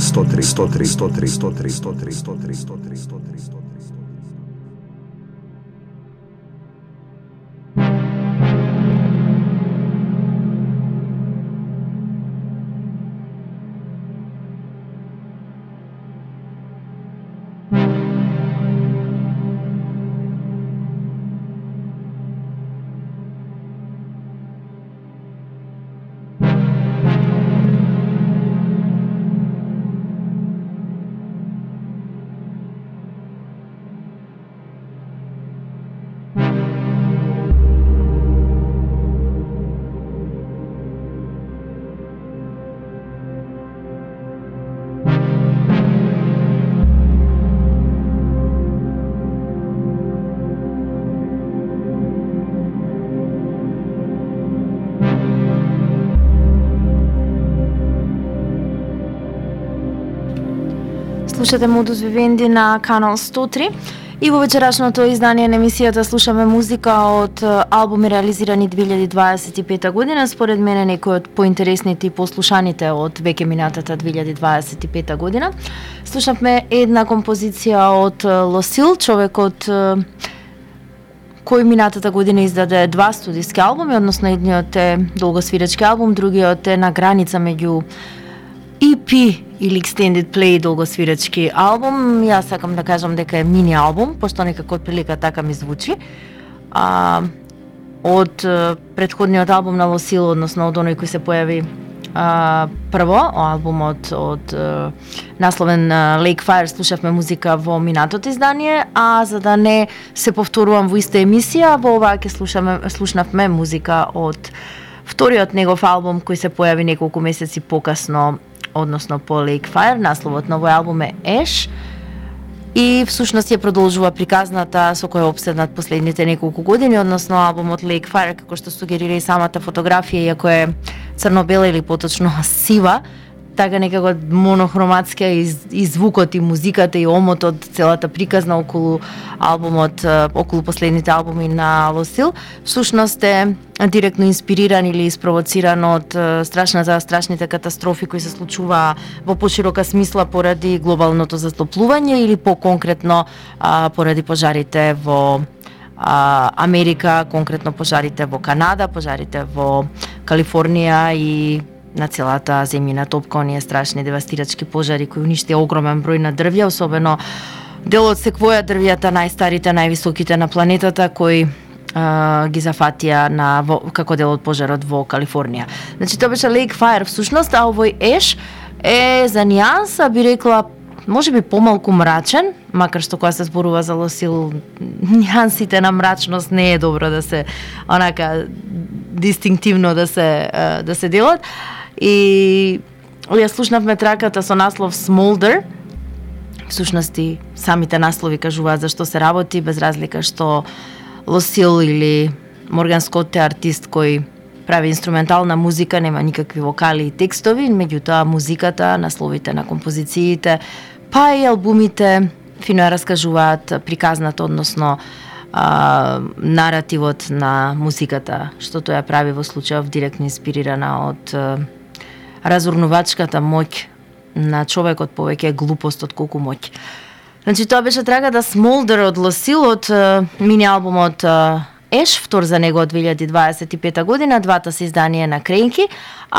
Слушате Модус Вивенди на канал 103 и во вечерашното издание на емисијата слушаме музика од албуми реализирани 2025 година, според мене некои од поинтересните и послушаните од веќе минатата 2025 година. Слушавме една композиција од Лосил, човекот кој минатата година издаде два студиски албуми, односно едниот е долгосвиречки албум, другиот е на граница меѓу EP или Extended Play долгосвиречки албум. Јас сакам да кажам дека е мини албум, пошто некако од прилика така ми звучи. Од претходниот албум на Лосил, односно од оној кој се појави прво, албумот од насловен Lake Fire, слушавме музика во минатото издание, а за да не се повторувам во иста емисија, во оваа ќе слушнавме музика од вториот негов албум кој се појави неколку месеци покасно, односно по Lake Fire. Насловот на овој албум е Ash и всушност ја продолжува приказната со која обседнат последните неколку години, односно албумот Lake Fire, како што сугерира и самата фотографија, иако е црно-бела или поточно сива, така некако монохроматска и звукот и музиката и омотот, целата приказна околу албумот, околу последните албуми на Лосил, всушност е директно инспириран или испровоциран од страшните катастрофи кои се случува во поширока смисла поради глобалното затоплување или по-конкретно поради пожарите во Америка, конкретно пожарите во Канада, пожарите во Калифорнија и на целата земјина топка, оние страшни девастирачки пожари кои уништија огромен број на дрвја, особено делот секвоја дрвјата, најстарите, највисоките на планетата, кои ги зафатија како дел од пожарот во Калифорнија. Значи тоа беше Lake Fire всушност, а овој Ash е за нијанса, би рекла, можеби помалку мрачен, макар што кога се зборува за Лосил, нијансите на мрачност не е добро да се онака дистинктивно да се делат. И ја слушнавме траката со наслов Smolder. Всушност и самите наслови кажуваат за што се работи, без разлика што Лосил или Морган Скот е артист кој прави инструментална музика, нема никакви вокали и текстови, меѓутоа музиката, насловите на композициите, па и албумите фино ја раскажуваат приказната, односно наративот на музиката, што тоа ја прави во случајов директно инспирирана од разурнувачката моќ на човекот, повеќе глупост од колку моќ. Значи тоа беше трагата Smolder од Лосил, од мини албумот Ash, втор за него од 2025 година, двата се изданија на Кренки,